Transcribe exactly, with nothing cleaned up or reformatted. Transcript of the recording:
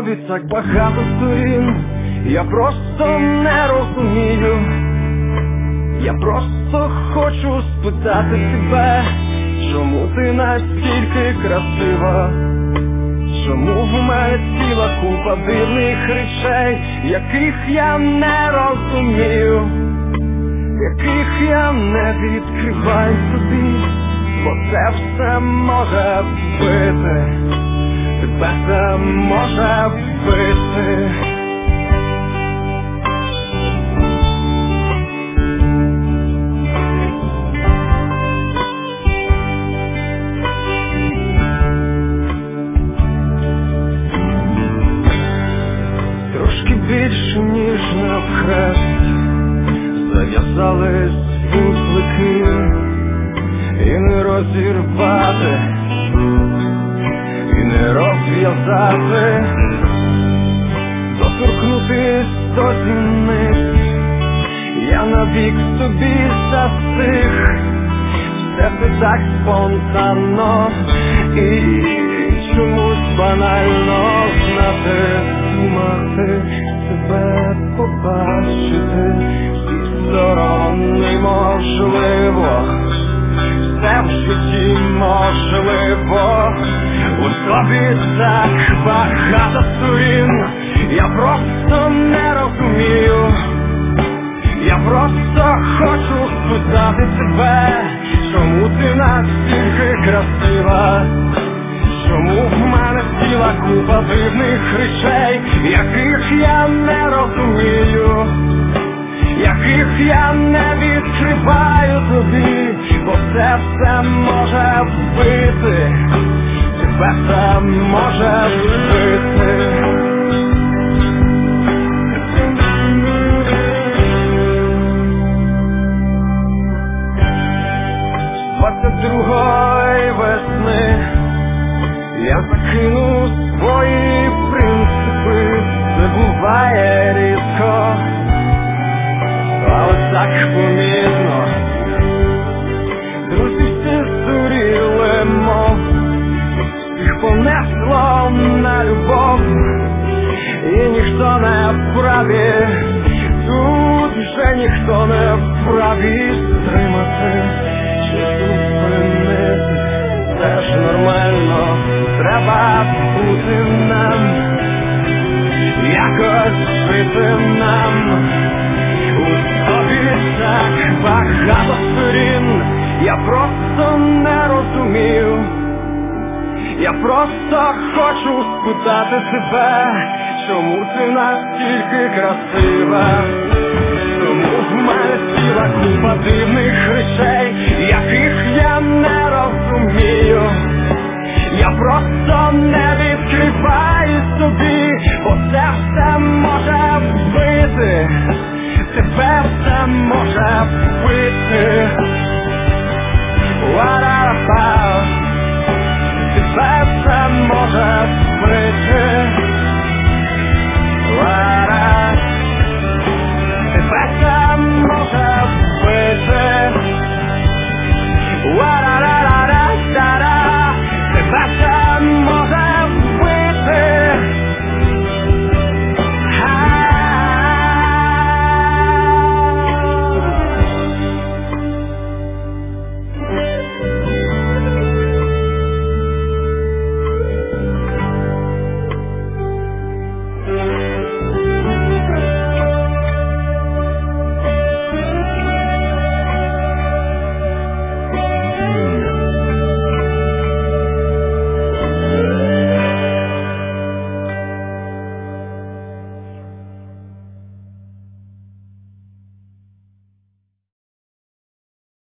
тобі так багато сторін. Я просто не розумію. Я просто хочу спитати тебе, чому ти настільки красива? Чому в мене ціла купа дивних речей, яких я не розумію, яких я не відкриваю собі, бо це все може вбити, тебе це може вбити. Трошки більше, ніж навхрест, зав'язались вузлики, і не розірвати, і не розв'язати, доторкнутись до зіниць. Я навік собі застиг, все це так спонтанно і чомусь банально знати, думати, тебе побачити, всі сторони можливо, все в житті можливо, у тобі так багато сторін. Я просто не розумію, я просто хочу спитати тебе, чому ти настільки красива? Чому в мене ціла купа дивних речей, яких я не розумію, яких я не відкриваю тобі, бо це все може вбити, тебе це може вбити. двадцять другої весни я закину свої принципи, це буває рідко, але так помітно. Друзі всі здуріли, мов їх понесло на любов, і ніхто не вправі, тут вже ніхто не вправі стримати чи зупинити. Це ж нормально, треба бути нам, якось жити нам. У тобі так багато сторін, я просто не розумію. Я просто хочу спитати тебе, чому ти настільки красива? Чому в мене ціла купа дивних речей, яких я не розумію? Я просто не відкриваю собі, бо це все може вбити, тебе все може вбити.